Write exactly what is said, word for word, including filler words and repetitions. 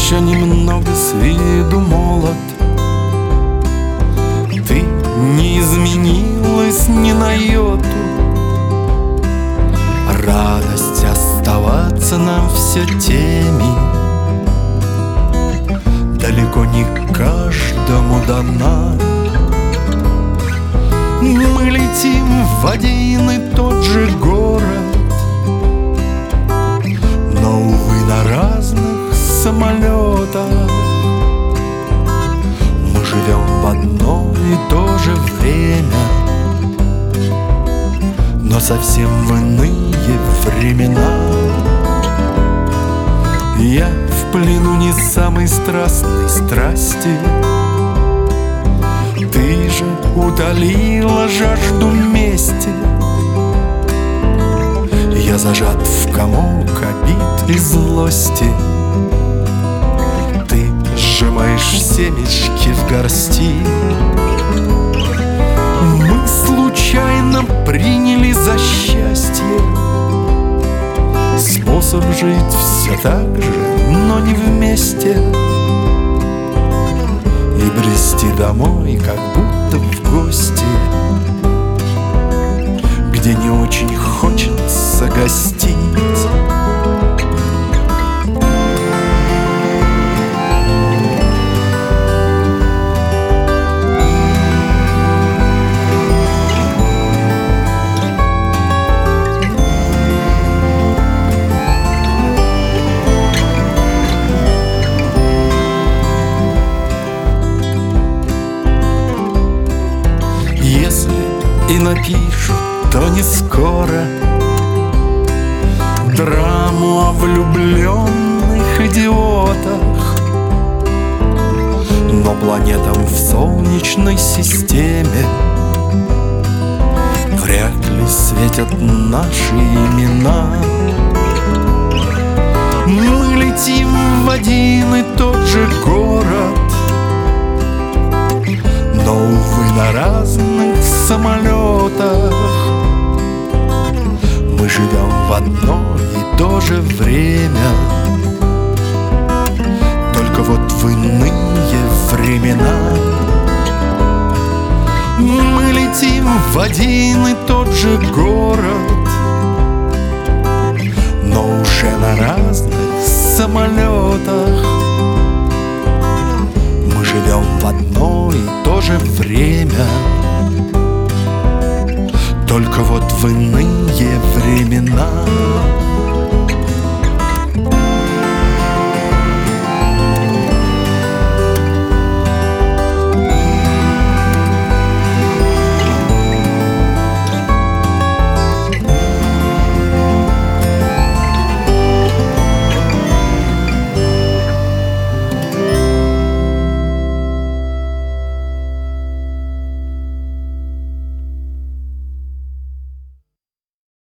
еще немного с виду молод. Ты не изменилась ни на йоту. Радость оставаться нам все теми далеко не каждому дана. Мы летим в один и тот же город, но, увы, на разных самолетах. Мы живем в одно и то же время, но совсем в иные времена. Я в плену не самой страстной страсти. Ты же утолила жажду мести. Я зажат в комок обид и злости. Ты сжимаешь семечки в горсти. Мы случайно приняли за счастье способ жить все так же, но не вместе, и брести домой, как будто в гости, где не очень хочется гостить. Если и напишут, то не скоро драму о влюбленных идиотах. Но планетам в Солнечной системе вряд ли светят наши имена. Мы летим в один и тот же город, но, увы, на разных самолетах. Мы живем в одно и то же время, только вот в иные времена. Мы летим в один и тот же город, но уже на разных самолетах. Мы живем в одно и то же время, только вот в иные времена.